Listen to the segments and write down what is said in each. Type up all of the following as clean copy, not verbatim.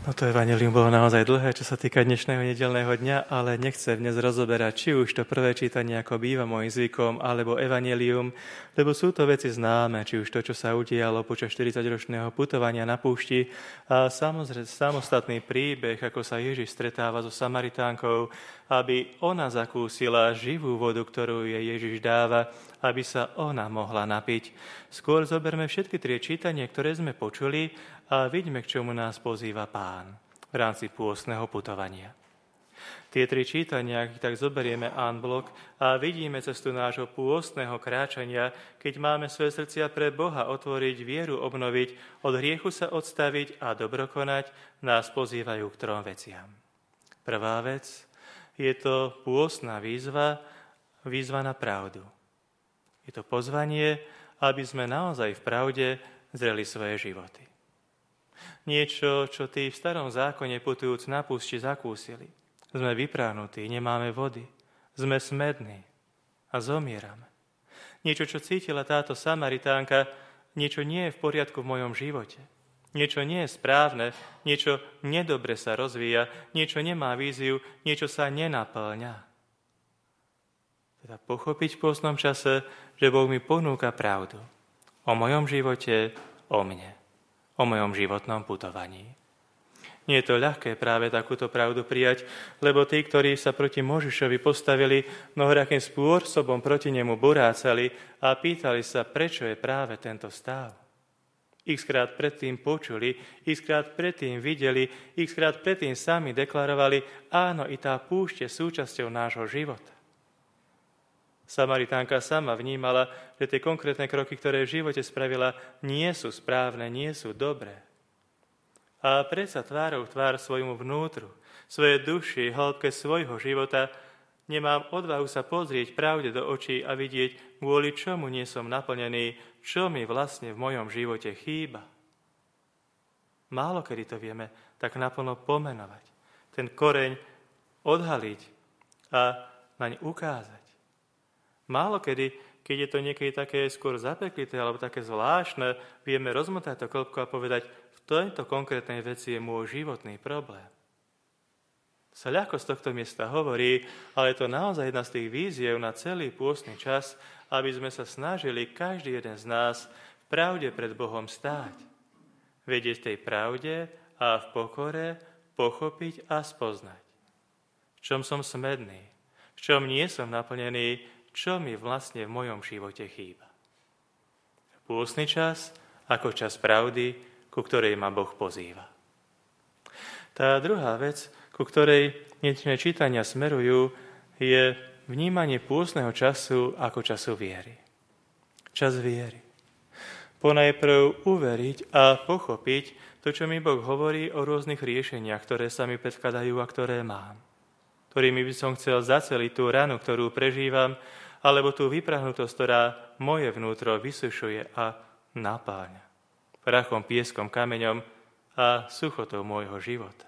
No to evanjelium bolo naozaj dlhé, čo sa týka dnešného nedeľného dňa, ale nechcem dnes rozoberať či už to prvé čítanie, ako býva môjim zvykom, alebo evanjelium, lebo sú to veci známe, či už to, čo sa udialo počas 40-ročného putovania na púšti a samozrejme samostatný príbeh, ako sa Ježiš stretáva so Samaritánkou, aby ona zakúsila živú vodu, ktorú jej Ježiš dáva, aby sa ona mohla napiť. Skôr zoberme všetky tri čítania, ktoré sme počuli, a vidíme, k čomu nás pozýva Pán v rámci pôstneho putovania. Tie tri čítania, ak tak zoberieme en bloc a vidíme cestu nášho pôstneho kráčania, keď máme svoje srdcia pre Boha otvoriť, vieru obnoviť, od hriechu sa odstaviť a dobrokonať, nás pozývajú k trom veciam. Prvá vec je to pôstna výzva na pravdu. Je to pozvanie, aby sme naozaj v pravde zreli svoje životy. Niečo, čo tí v starom zákone putujúc na púšti zakúsili. Sme vypráhnutí, nemáme vody, sme smední a zomierame. Niečo, čo cítila táto Samaritánka, niečo nie je v poriadku v mojom živote. Niečo nie je správne, niečo nedobre sa rozvíja, niečo nemá víziu, niečo sa nenapĺňa. Teda pochopiť v pôstnom čase, že Boh mi ponúka pravdu o mojom živote, o mne. O mojom životnom putovaní. Nie je to ľahké práve takúto pravdu prijať, lebo tí, ktorí sa proti Mojžišovi postavili, mnohorakým spôsobom proti nemu burácali a pýtali sa, prečo je práve tento stav. Xkrát predtým počuli, xkrát predtým videli, xkrát predtým sami deklarovali, áno, i tá púšť je súčasťou nášho života. Samaritánka sama vnímala, že tie konkrétne kroky, ktoré v živote spravila, nie sú správne, nie sú dobré. A predsa tvárou tvár svojmu vnútru, svojej duši, hĺbke svojho života, nemám odvahu sa pozrieť pravde do očí a vidieť, kvôli čomu nie som naplnený, čo mi vlastne v mojom živote chýba. Málo kedy to vieme tak naplno pomenovať, ten koreň odhaliť a naň ukázať. Málo kedy, keď je to niekedy také skôr zapeklité alebo také zvláštne, vieme rozmotať to klopko a povedať, v tejto konkrétnej veci je môj životný problém. Sa ľahko z tohto miesta hovorí, ale je to naozaj jedna z tých víziev na celý pôstny čas, aby sme sa snažili každý jeden z nás v pravde pred Bohom stáť. Vedieť tej pravde a v pokore pochopiť a spoznať. V čom som smedný, v čom nie som naplnený, čo mi vlastne v mojom živote chýba. Pôstny čas ako čas pravdy, ku ktorej ma Boh pozýva. Tá druhá vec, ku ktorej dnešné čítania smerujú, je vnímanie pôstneho času ako času viery. Čas viery. Ponajprv uveriť a pochopiť to, čo mi Boh hovorí o rôznych riešeniach, ktoré sa mi predkladajú a ktoré mám. Ktorými by som chcel zaceliť tú ranu, ktorú prežívam, alebo tú vyprahnutosť, ktorá moje vnútro vysušuje a napáľa prachom, pieskom, kameňom a suchotou môjho života.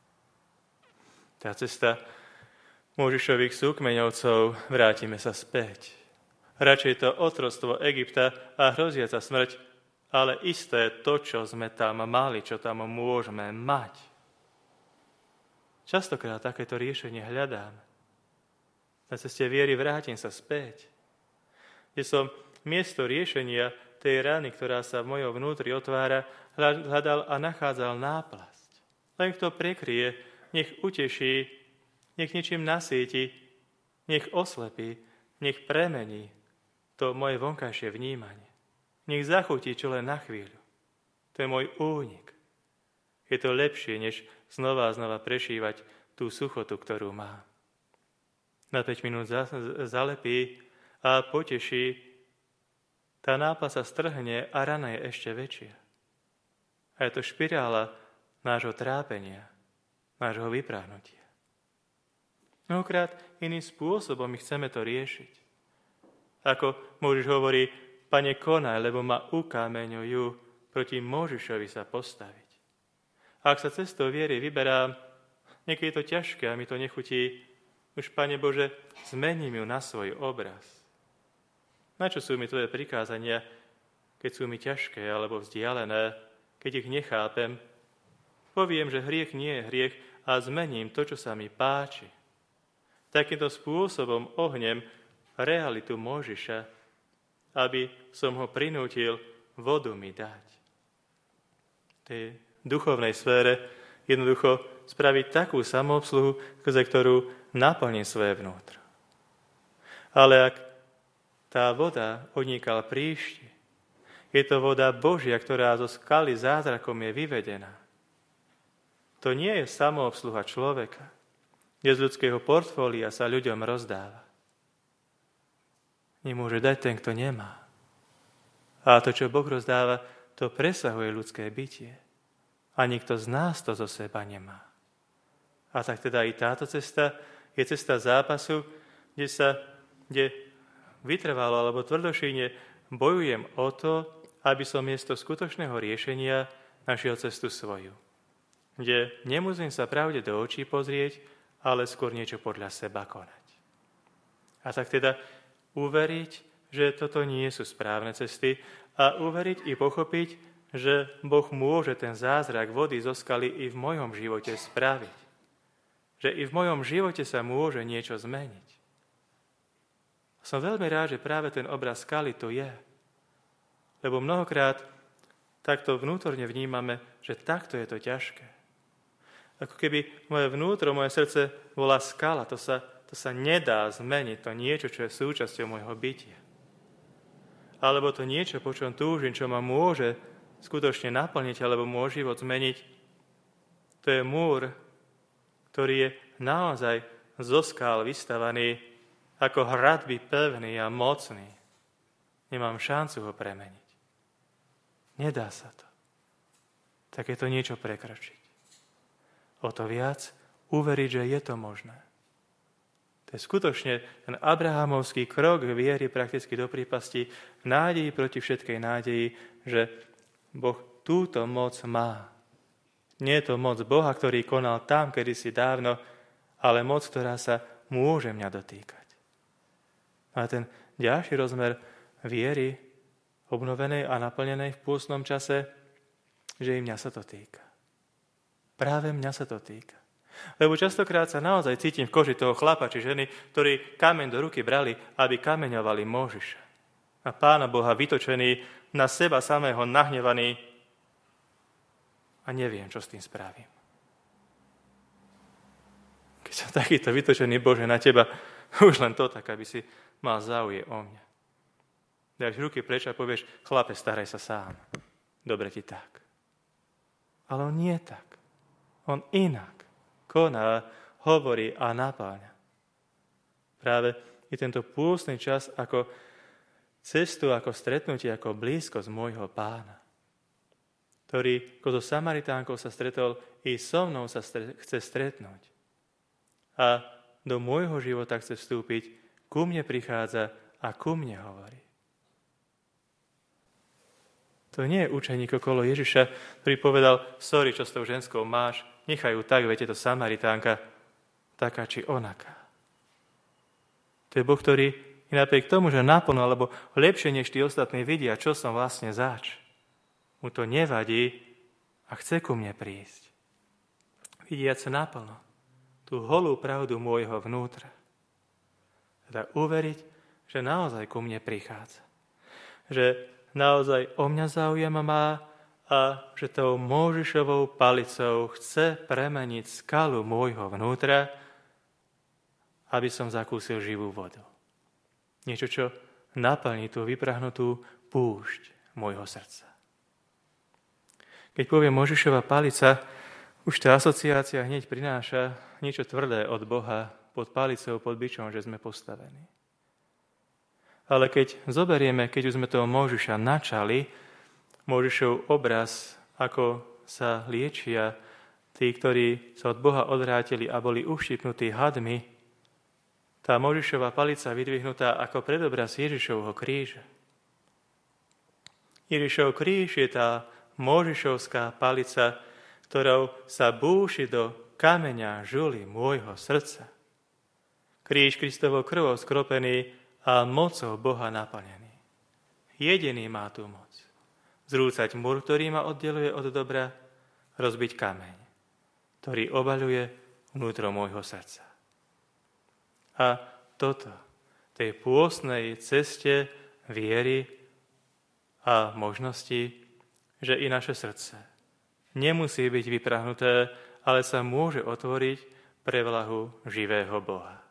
Tá cesta Mojžišových súkmeňovcov, vrátime sa späť. Radšej to otroctvo Egypta a hroziaca smrť, ale isté to, čo sme tam mali, čo tam môžeme mať. Častokrát takéto riešenie hľadám. Na ceste viery vrátim sa späť, kde som miesto riešenia tej rany, ktorá sa v mojom vnútri otvára, hľadal a nachádzal náplasť. Len kto prekrie, nech uteší, nech niečím nasíti, nech oslepí, nech premení to moje vonkajšie vnímanie. Nech zachutí čo len na chvíľu. To je môj únik. Je to lepšie, než znova a znova prešívať tú suchotu, ktorú mám. Na 5 minút zalepí a poteší, tá náplasť sa strhne a rana je ešte väčšia. A je to špirála nášho trápenia, nášho vypráhnutia. Mnohokrát iným spôsobom my chceme to riešiť. Ako Mojžiš hovorí, Pane, konaj, lebo ma ukameňujú, proti Mojžišovi sa postaviť. A ak sa cestou viery vyberám, niekedy je to ťažké a mi to nechutí, už, Pane Bože, zmením ju na svoj obraz. Na čo sú mi tvoje prikázania, keď sú mi ťažké alebo vzdialené, keď ich nechápem? Poviem, že hriech nie je hriech a zmením to, čo sa mi páči. Takýmto spôsobom ohnem realitu Mojžiša, aby som ho prinútil vodu mi dať. V tej duchovnej sfére jednoducho spraviť takú samoobsluhu, skrze ktorú naplním svoje vnútro. Ale ak tá voda odnikala príšti, je to voda Božia, ktorá zo skaly zázrakom je vyvedená. To nie je samoobsluha človeka, kde z ľudského portfólia sa ľuďom rozdáva. Nemôže dať ten, kto nemá. A to, čo Boh rozdáva, to presahuje ľudské bytie. A nikto z nás to zo seba nemá. A tak teda i táto cesta je cesta zápasu, kde vytrvalo alebo tvrdošíne bojujem o to, aby som miesto skutočného riešenia našiel cestu svoju. Kde nemusím sa pravde do očí pozrieť, ale skôr niečo podľa seba konať. A tak teda uveriť, že toto nie sú správne cesty a uveriť i pochopiť, že Boh môže ten zázrak vody zo skaly i v mojom živote spraviť. Že i v mojom živote sa môže niečo zmeniť. Som veľmi rád, že práve ten obraz skaly tu je. Lebo mnohokrát takto vnútorne vnímame, že takto je to ťažké. Ako keby moje vnútro, moje srdce bola skala, to sa nedá zmeniť, to niečo, čo je súčasťou môjho bytia. Alebo to niečo, po čom túžim, čo ma môže skutočne naplniť, alebo môj život zmeniť, to je múr, ktorý je naozaj zo skál vystavaný ako hradby pevný a mocný. Nemám šancu ho premeniť. Nedá sa to. Tak je to niečo prekročiť. O to viac uveriť, že je to možné. To je skutočne ten abrahamovský krok viery prakticky do prípasti v nádeji proti všetkej nádeji, že Boh túto moc má. Nie je to moc Boha, ktorý konal tam kedysi dávno, ale moc, ktorá sa môže mňa dotýkať. A ten ďalší rozmer viery, obnovenej a naplnenej v pôstnom čase, že i mňa sa to týka. Práve mňa sa to týka. Lebo častokrát sa naozaj cítim v koži toho chlapa či ženy, ktorí kameň do ruky brali, aby kameňovali Mojžiša. A Pána Boha vytočený, na seba samého nahnevaný a neviem, čo s tým spravím. Keď som takýto vytočený, Bože, na teba, už len to tak, aby si mal záujem o mňa. Dáš ruky preč a povieš, chlape, staraj sa sám. Dobre ti tak. Ale on nie tak. On inak koná, hovorí a napáľa. Práve je tento pôstny čas ako cestu, ako stretnutie, ako blízkosť môjho Pána, ktorý ako so Samaritánkou sa stretol, i so mnou sa chce stretnúť. A do môjho života chce vstúpiť, ku mne prichádza a ku mne hovorí. To nie je učeník okolo Ježiša, ktorý povedal, sorry, čo s tou ženskou máš, nechaj ju tak, veď je to Samaritánka, taká či onaká. To je Boh, ktorý i napriek tomu, že naplno, alebo lepšie než tí ostatní vidia, čo som vlastne zač, mu to nevadí a chce ku mne prísť. Vidiac naplno tú holú pravdu môjho vnútra. Teda uveriť, že naozaj ku mne prichádza. Že naozaj o mňa záujem má a že tou Mojžišovou palicou chce premeniť skalu môjho vnútra, aby som zakúsil živú vodu. Niečo, čo naplní tú vyprahnutú púšť môjho srdca. Keď poviem Mojžišova palica, už tá asociácia hneď prináša niečo tvrdé od Boha pod palicou, pod bičom, že sme postavení. Ale keď zoberieme, keď už sme toho Mojžiša načali, Mojžišov obraz, ako sa liečia tí, ktorí sa od Boha odvrátili a boli uštipnutí hadmi, tá Mojžišova palica vydvihnutá ako predobraz Ježišovho kríža. Ježišov kríž je tá Mojžišovská palica, ktorou sa búši do kameňa žuly môjho srdca. Kríž Kristovou krvou skropený a mocou Boha naplnený. Jediný má tú moc. Zrúcať múr, ktorý ma oddeluje od dobra, rozbiť kameň, ktorý obaľuje vnútro môjho srdca. A toto, tej pôstnej ceste viery a možnosti, že i naše srdce nemusí byť vyprahnuté, ale sa môže otvoriť pre vlahu živého Boha.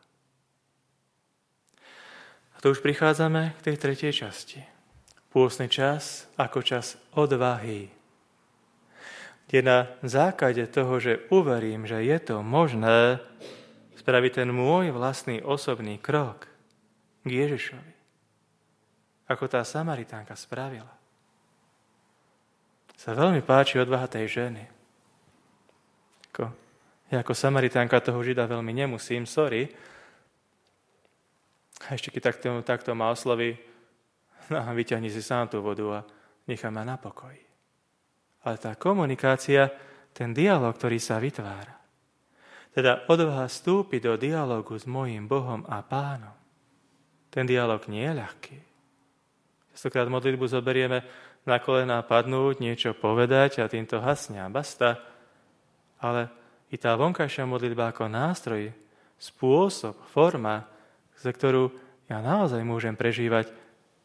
A tu už prichádzame k tej tretej časti. Pôstny čas ako čas odvahy. Kde na základe toho, že uverím, že je to možné, spraviť ten môj vlastný osobný krok k Ježišovi. Ako tá Samaritánka spravila. Sa veľmi páči odvaha tej ženy. Ja ako Samaritánka toho Žida veľmi nemusím, sorry. A ešte keď takto ma osloví, vyťahni si sám tú vodu a nechaj ma na pokoji. Ale tá komunikácia, ten dialog, ktorý sa vytvára, teda odvaha vstúpiť do dialogu s mojím Bohom a Pánom, ten dialog nie je ľahký. Častokrát modlitbu zoberieme na kolená padnúť, niečo povedať a týmto hasne a basta, ale i tá vonkajšia modlitba ako nástroj, spôsob, forma, za ktorú ja naozaj môžem prežívať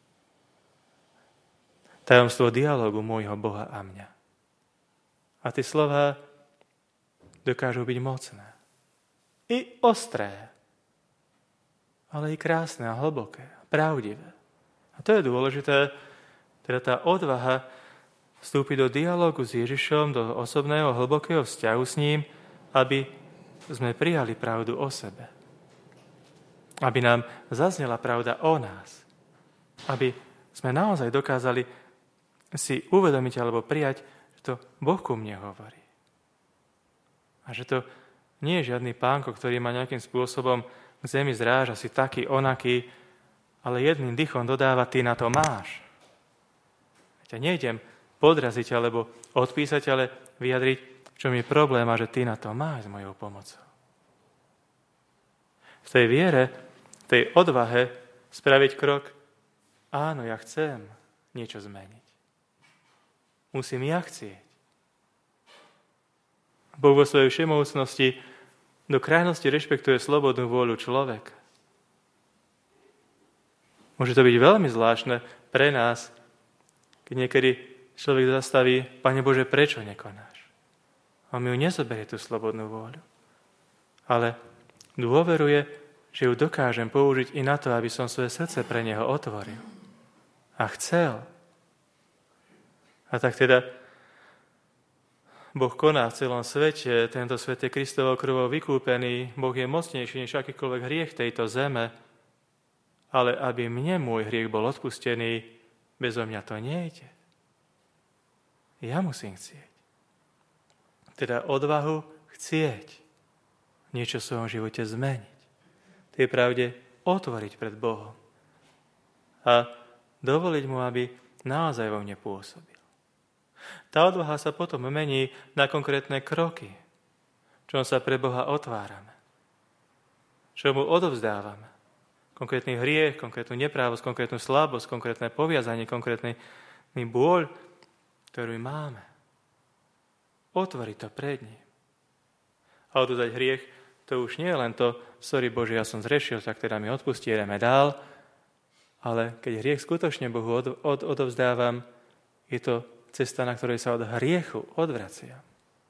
tajomstvo dialogu môjho Boha a mňa. A tie slová dokážu byť mocné. I ostré, ale i krásne a hlboké, a pravdivé. A to je dôležité, teda tá odvaha vstúpiť do dialogu s Ježišom, do osobného, hlbokého vzťahu s ním, aby sme prijali pravdu o sebe. Aby nám zaznela pravda o nás. Aby sme naozaj dokázali si uvedomiť alebo prijať, že to Boh ku mne hovorí. A že to nie je žiadny pánko, ktorý ma nejakým spôsobom k zemi zráža, si taký, onaký, ale jedným dychom dodáva, ty na to máš. Ja nejdem podraziť alebo odpísať, ale vyjadriť, čo mi je problém a že ty na to máš s mojou pomocou. V tej viere, v tej odvahe spraviť krok, áno, ja chcem niečo zmeniť. Musím ja chcieť. Boh vo svojej všemovúcnosti do krajnosti rešpektuje slobodnú vôľu človeka. Môže to byť veľmi zvláštne pre nás, keď niekedy človek zastaví, Pane Bože, prečo nekonáš? A mi ju nezoberie tú slobodnú vôľu. Ale dôveruje, že ju dokážem použiť i na to, aby som svoje srdce pre neho otvoril. A chcel. A tak teda Boh koná v celom svete, tento svet je Kristovou krvou vykúpený, Boh je mocnejší než akýkoľvek hriech tejto zeme, ale aby mne môj hriech bol odpustený, bezo mňa to nejde. Ja musím chcieť. Teda odvahu chcieť niečo v svojom živote zmeniť. Tej pravde otvoriť pred Bohom a dovoliť mu, aby naozaj vo mne pôsobil. Tá odvaha sa potom mení na konkrétne kroky, čom sa pre Boha otvárame, čo mu odovzdávame. Konkrétny hriech, konkrétnu neprávosť, konkrétnu slabosť, konkrétne poviazanie, konkrétny bôľ, ktorú máme. Otvoriť to pred ním. A odovzdať hriech, to už nie je len to, sorry Bože, ja som zrešil, tak teda mi odpustí, ideme dál, ale keď hriech skutočne Bohu odovzdávam, je to cesta, na ktorej sa od hriechu odvraciam.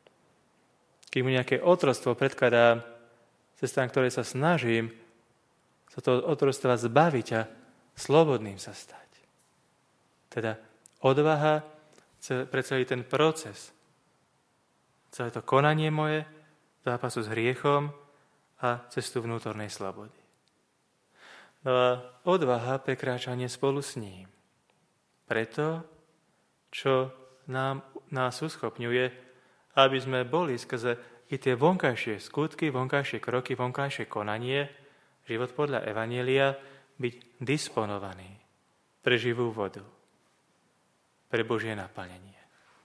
Keď mu nejaké otroctvo predkladám, cesta, na ktorej sa snažím sa toho otroctva zbaviť a slobodným sa stať. Teda odvaha pre celý ten proces, celé to konanie moje, zápasu s hriechom a cestu vnútornej slobody. No a odvaha prekráčanie spolu s ním. Preto, čo nás uschopňuje, aby sme boli skrze i tie vonkajšie skutky, vonkajšie kroky, vonkajšie konanie, život podľa Evanjelia, byť disponovaný pre živú vodu, pre Božie naplnenie.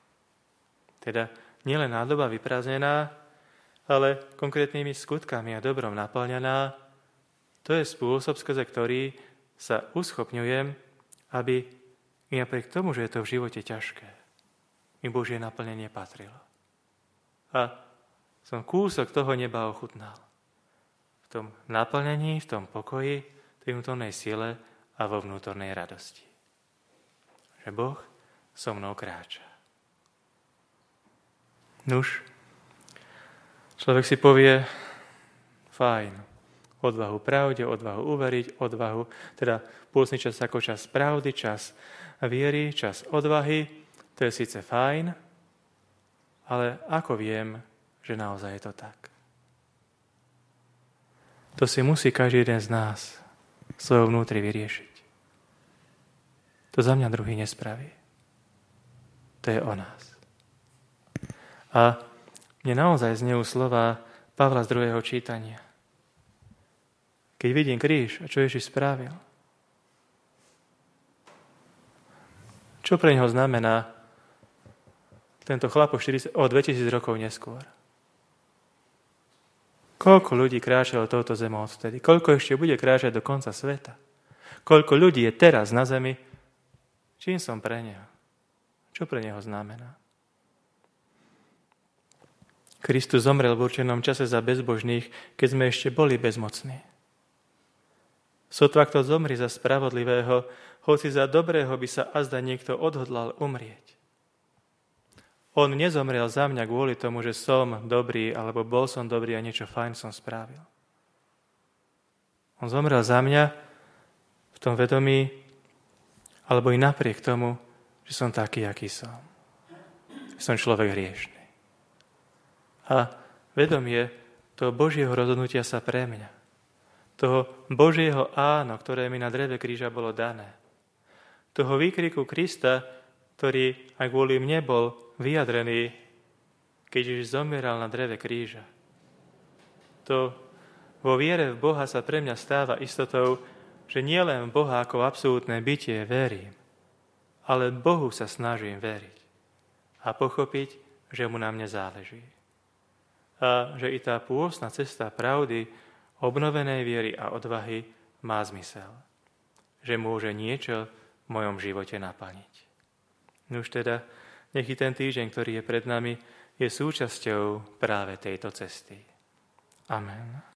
Teda nielen nádoba vyprázdnená, ale konkrétnymi skutkami a dobrom naplňaná, to je spôsob, skrze ktorý sa uschopňujem, aby i napriek tomu, že je to v živote ťažké, mi Božie naplnenie patrilo. a som kúsok toho neba ochutnal. V tom naplnení, v tom pokoji, tej vnútornej sile a vo vnútornej radosti. Že Boh so mnou kráča. Nuž, človek si povie, fajn, odvahu pravde, odvahu uveriť, odvahu, teda pôstny čas ako čas pravdy, čas viery, čas odvahy, to je síce fajn, ale ako viem, že naozaj je to tak? To si musí každý jeden z nás svojho vnútri vyriešiť. To za mňa druhý nespraví. To je o nás. A mne naozaj znejú slova Pavla z 2. čítania. Keď vidím kríž a čo Ježiš spravil, čo pre neho znamená tento chlap o 2000 rokov neskôr? Koľko ľudí kráčalo touto zemou odtedy? Koľko ešte bude kráčať do konca sveta? Koľko ľudí je teraz na zemi? Čím som pre neho? Čo pre neho znamená? Kristus zomrel v určenom čase za bezbožných, keď sme ešte boli bezmocní. Sotva kto zomri za spravodlivého, hoci za dobrého by sa azda niekto odhodlal umrieť. On nezomrel za mňa kvôli tomu, že som dobrý, alebo bol som dobrý a niečo fajn som spravil. On zomrel za mňa v tom vedomí, alebo i napriek tomu, že som taký, aký som. Som človek hriešny. A vedomie toho Božieho rozhodnutia sa pre mňa, toho Božieho áno, ktoré mi na dreve kríža bolo dané, toho výkriku Krista, ktorý aj kvôli mne bol vyjadrený, keď Ježiš zomieral na dreve kríža. To vo viere v Boha sa pre mňa stáva istotou, že nie len v Boha ako absolútne bytie verím, ale Bohu sa snažím veriť a pochopiť, že mu na mne záleží. A že i tá pôstna cesta pravdy, obnovenej viery a odvahy má zmysel. Že môže niečo v mojom živote naplniť. Nuž teda, nech i ten týždeň, ktorý je pred nami, je súčasťou práve tejto cesty. Amen.